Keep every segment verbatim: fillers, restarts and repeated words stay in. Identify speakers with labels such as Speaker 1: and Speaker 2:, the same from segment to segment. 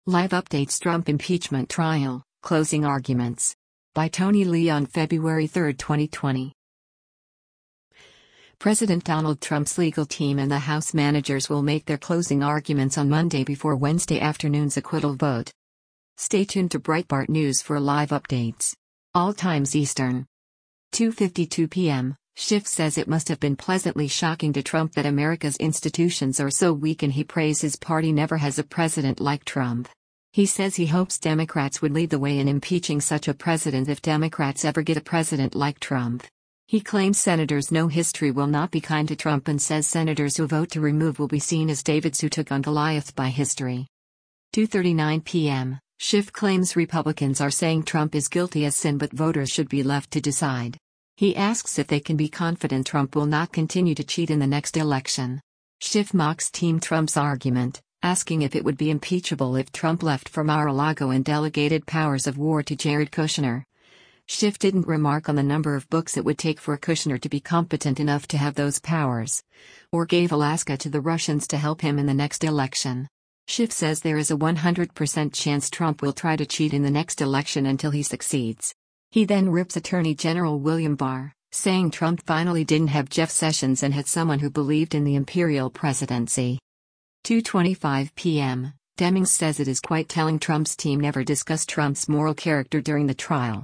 Speaker 1: Live updates Trump impeachment trial, closing arguments. By Tony Lee on February third, twenty twenty. President Donald Trump's legal team and the House managers will make their closing arguments on Monday before Wednesday afternoon's acquittal vote. Stay tuned to Breitbart News for live updates. All times Eastern. two fifty-two p m Schiff says it must have been pleasantly shocking to Trump that America's institutions are so weak, and he prays his party never has a president like Trump. He says he hopes Democrats would lead the way in impeaching such a president if Democrats ever get a president like Trump. He claims senators know history will not be kind to Trump and says senators who vote to remove will be seen as Davids who took on Goliath by history. two thirty-nine p m Schiff claims Republicans are saying Trump is guilty as sin, but voters should be left to decide. He asks if they can be confident Trump will not continue to cheat in the next election. Schiff mocks Team Trump's argument, asking if it would be impeachable if Trump left for Mar-a-Lago and delegated powers of war to Jared Kushner. Schiff didn't remark on the number of books it would take for Kushner to be competent enough to have those powers, or gave Alaska to the Russians to help him in the next election. Schiff says there is a one hundred percent chance Trump will try to cheat in the next election until he succeeds. He then rips Attorney General William Barr, saying Trump finally didn't have Jeff Sessions and had someone who believed in the imperial presidency. two twenty-five p m Demings says it is quite telling Trump's team never discussed Trump's moral character during the trial.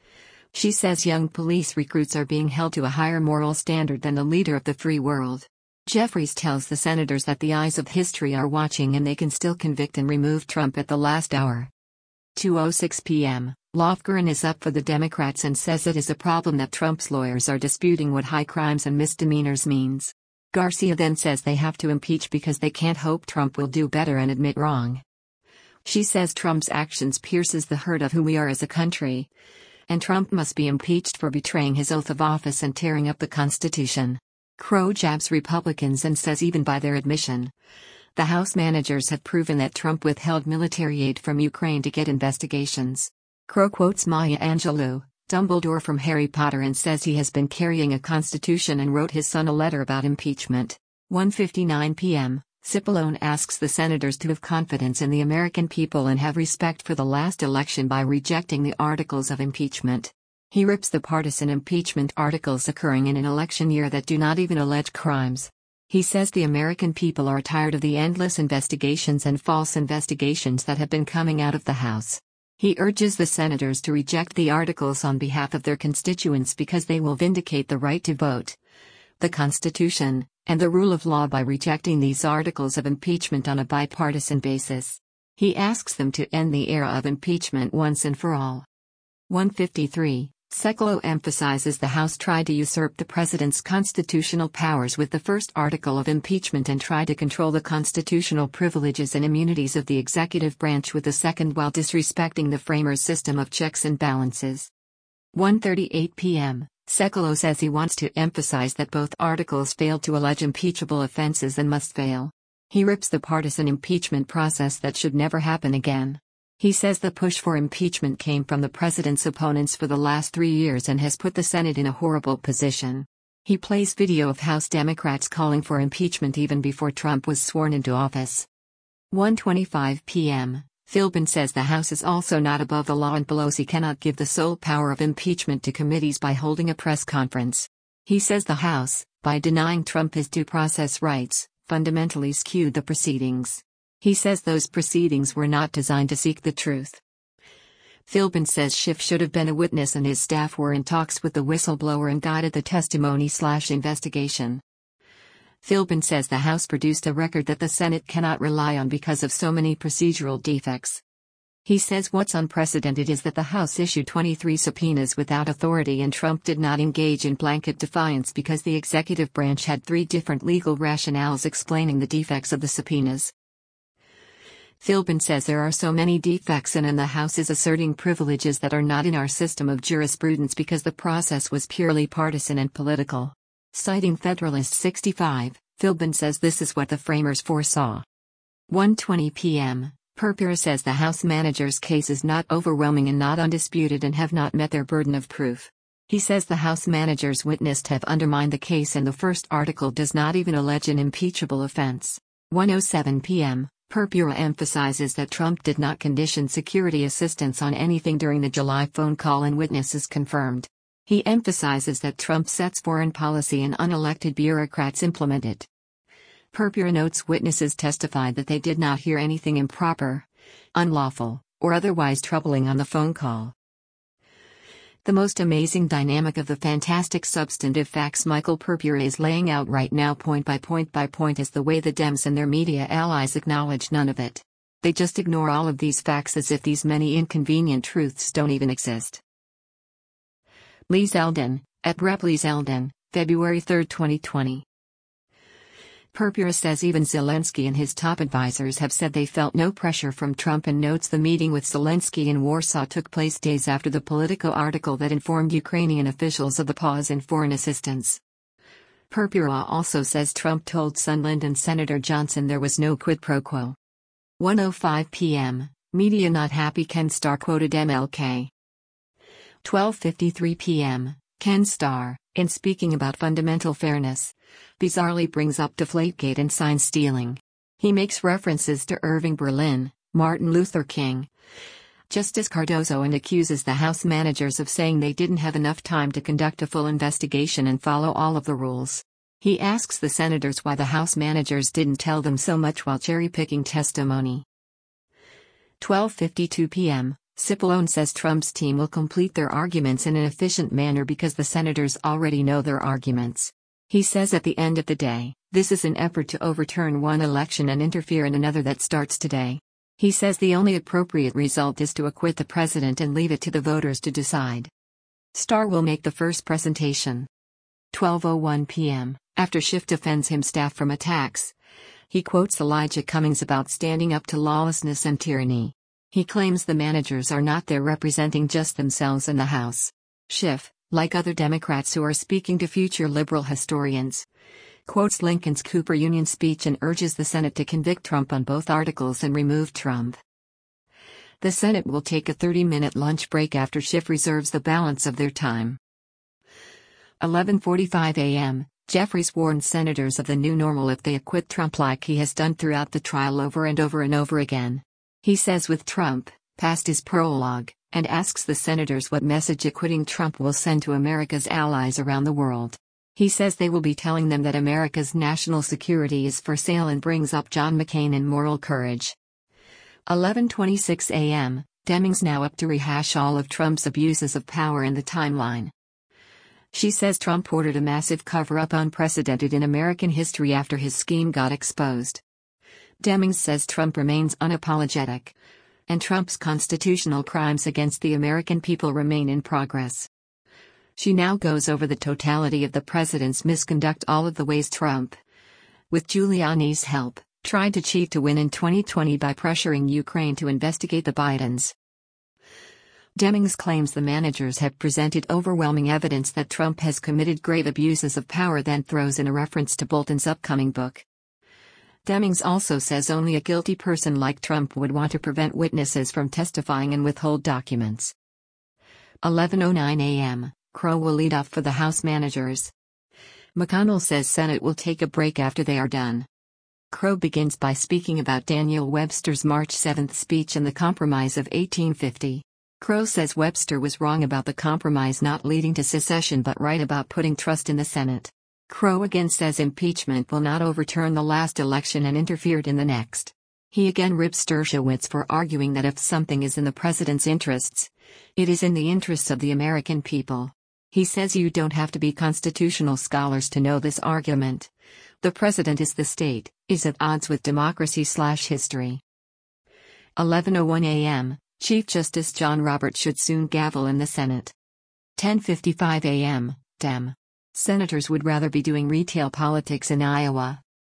Speaker 1: She says young police recruits are being held to a higher moral standard than the leader of the free world. Jeffries tells the senators that the eyes of history are watching and they can still convict and remove Trump at the last hour. two oh six p m Lofgren is up for the Democrats and says it is a problem that Trump's lawyers are disputing what high crimes and misdemeanors means. Garcia then says they have to impeach because they can't hope Trump will do better and admit wrong. She says Trump's actions pierces the hurt of who we are as a country, and Trump must be impeached for betraying his oath of office and tearing up the Constitution. Crow jabs Republicans and says even by their admission, the House managers have proven that Trump withheld military aid from Ukraine to get investigations. Crow quotes Maya Angelou, Dumbledore from Harry Potter, and says he has been carrying a constitution and wrote his son a letter about impeachment. one fifty-nine p m Cipollone asks the senators to have confidence in the American people and have respect for the last election by rejecting the articles of impeachment. He rips the partisan impeachment articles occurring in an election year that do not even allege crimes. He says the American people are tired of the endless investigations and false investigations that have been coming out of the House. He urges the senators to reject the articles on behalf of their constituents because they will vindicate the right to vote, the Constitution, and the rule of law by rejecting these articles of impeachment on a bipartisan basis. He asks them to end the era of impeachment once and for all. one fifty-three Sekulow emphasizes the House tried to usurp the president's constitutional powers with the first article of impeachment and tried to control the constitutional privileges and immunities of the executive branch with the second while disrespecting the framers' system of checks and balances. one thirty-eight p m Sekulow says he wants to emphasize that both articles failed to allege impeachable offenses and must fail. He rips the partisan impeachment process that should never happen again. He says the push for impeachment came from the president's opponents for the last three years and has put the Senate in a horrible position. He plays video of House Democrats calling for impeachment even before Trump was sworn into office. one twenty-five p m Philbin says the House is also not above the law and Pelosi cannot give the sole power of impeachment to committees by holding a press conference. He says the House, by denying Trump his due process rights, fundamentally skewed the proceedings. He says those proceedings were not designed to seek the truth. Philbin says Schiff should have been a witness and his staff were in talks with the whistleblower and guided the testimony/investigation. Philbin says the House produced a record that the Senate cannot rely on because of so many procedural defects. He says what's unprecedented is that the House issued twenty-three subpoenas without authority and Trump did not engage in blanket defiance because the executive branch had three different legal rationales explaining the defects of the subpoenas. Philbin says there are so many defects and, and the House is asserting privileges that are not in our system of jurisprudence because the process was purely partisan and political. Citing Federalist sixty-five, Philbin says this is what the framers foresaw. one twenty p m Purpura says the House managers' case is not overwhelming and not undisputed and have not met their burden of proof. He says the House managers witnessed have undermined the case and the first article does not even allege an impeachable offense. one oh seven p m Purpura emphasizes that Trump did not condition security assistance on anything during the July phone call and witnesses confirmed. He emphasizes that Trump sets foreign policy and unelected bureaucrats implement it. Purpura notes witnesses testified that they did not hear anything improper, unlawful, or otherwise troubling on the phone call. The most amazing dynamic of the fantastic substantive facts Michael Purpura is laying out right now point by point by point is the way the Dems and their media allies acknowledge none of it. They just ignore all of these facts as if these many inconvenient truths don't even exist. Lee Zeldin, at Rep Lee Zeldin, February third twenty twenty. Purpura says even Zelensky and his top advisors have said they felt no pressure from Trump and notes the meeting with Zelensky in Warsaw took place days after the Politico article that informed Ukrainian officials of the pause in foreign assistance. Purpura also says Trump told Sondland and Senator Johnson there was no quid pro quo. one oh five p m, media not happy Ken Starr quoted M L K. twelve fifty-three p m, Ken Starr, in speaking about fundamental fairness, bizarrely brings up Deflategate and sign stealing. He makes references to Irving Berlin, Martin Luther King, Justice Cardozo, and accuses the House managers of saying they didn't have enough time to conduct a full investigation and follow all of the rules. He asks the senators why the House managers didn't tell them so much while cherry-picking testimony. twelve fifty-two p m, Cipollone says Trump's team will complete their arguments in an efficient manner because the senators already know their arguments. He says at the end of the day, this is an effort to overturn one election and interfere in another that starts today. He says the only appropriate result is to acquit the president and leave it to the voters to decide. Starr will make the first presentation. twelve oh one p m, after Schiff defends him staff from attacks. He quotes Elijah Cummings about standing up to lawlessness and tyranny. He claims the managers are not there representing just themselves in the House. Schiff, like other Democrats who are speaking to future liberal historians, quotes Lincoln's Cooper Union speech and urges the Senate to convict Trump on both articles and remove Trump. The Senate will take a thirty-minute lunch break after Schiff reserves the balance of their time. eleven forty-five a m, Jeffries warns senators of the new normal if they acquit Trump like he has done throughout the trial over and over and over again. He says with Trump, past his prologue, and asks the senators what message acquitting Trump will send to America's allies around the world. He says they will be telling them that America's national security is for sale and brings up John McCain and moral courage. eleven twenty-six a m, Demings now up to rehash all of Trump's abuses of power in the timeline. She says Trump ordered a massive cover-up unprecedented in American history after his scheme got exposed. Demings says Trump remains unapologetic, and Trump's constitutional crimes against the American people remain in progress. She now goes over the totality of the president's misconduct, all of the ways Trump, with Giuliani's help, tried to cheat to win in twenty twenty by pressuring Ukraine to investigate the Bidens. Demings claims the managers have presented overwhelming evidence that Trump has committed grave abuses of power, then throws in a reference to Bolton's upcoming book. Demings also says only a guilty person like Trump would want to prevent witnesses from testifying and withhold documents. eleven oh nine a m, Crow will lead off for the House managers. McConnell says Senate will take a break after they are done. Crow begins by speaking about Daniel Webster's March seventh speech and the Compromise of eighteen fifty. Crow says Webster was wrong about the compromise not leading to secession but right about putting trust in the Senate. Crow again says impeachment will not overturn the last election and interfered in the next. He again rips Dershowitz for arguing that if something is in the president's interests, it is in the interests of the American people. He says you don't have to be constitutional scholars to know this argument. The president is the state, is at odds with democracy slash history. eleven oh one a m, Chief Justice John Roberts should soon gavel in the Senate. ten fifty-five a m, Dem. Senators would rather be doing retail politics in Iowa,